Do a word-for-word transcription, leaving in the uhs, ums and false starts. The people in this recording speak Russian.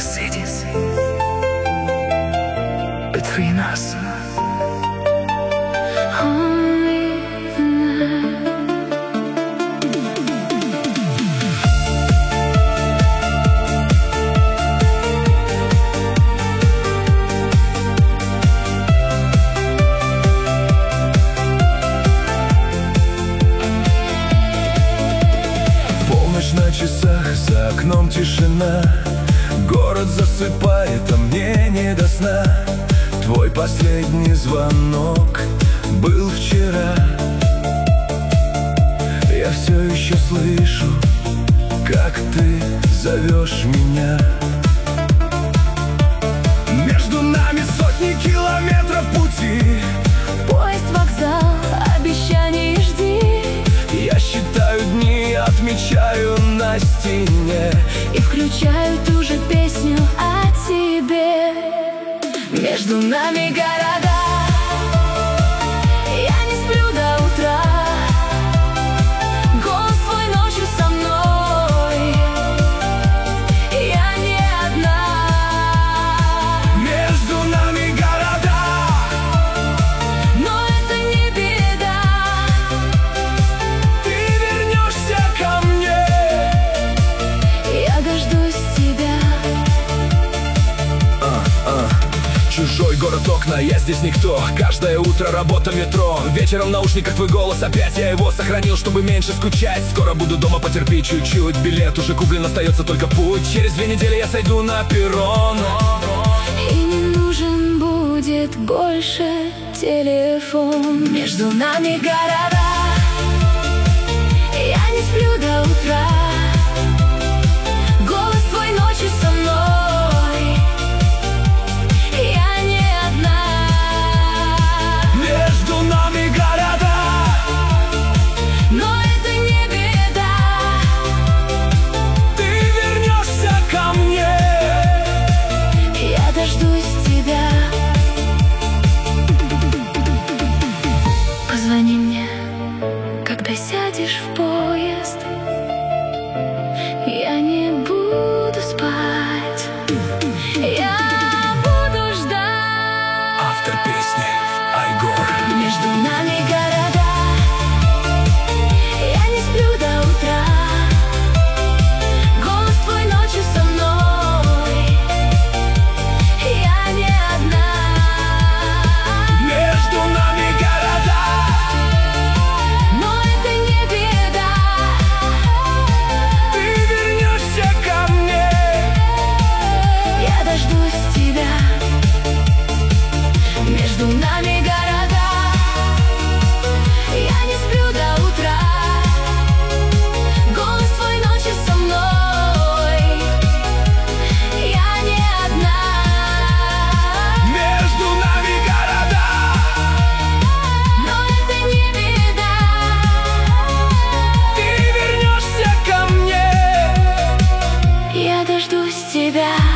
cities between us. Only the night. Полночь на часах, за окном тишина. Город засыпает, а мне не до сна. Твой последний звонок был вчера. Я все еще слышу, как ты зовешь меня. Между нами сотни километров пути. Поезд, вокзал, обещаний жди. Я считаю дни, отмечаю на стене И включаю ту же песню о тебе. Между нами города, я не сплю до утра. Голос твой ночью со мной, я не одна. Между нами города, но это не беда. ты вернешься ко мне. Я дождусь тебя. а, а. Чужой город, окна, я здесь никто. Каждое утро работа, метро. Вечером в наушниках твой голос опять. Я его сохранил, чтобы меньше скучать. Скоро буду дома, потерпи чуть-чуть. Билет уже куплен, остается только путь. Через две недели я сойду на перрон. И не нужен будет больше телефон. Между нами города, я не сплю до утра. Голос твой ночью со мной, я не одна. Между нами города, Но это не беда. ты вернешься ко мне. Я дождусь тебя. Позвони мне, когда сядешь в поезд. Я не буду спать, я буду ждать. Автор песни Айгор. Между нами города, я не сплю до утра. Голос твой ночью со мной, я не одна. Между нами города, Но это не беда. ты вернешься ко мне. Я дождусь тебя. Между нами города, я не сплю до утра. Голос твой ночью со мной, я не одна. Между нами города, Но это не беда. ты вернешься ко мне. Я дождусь тебя.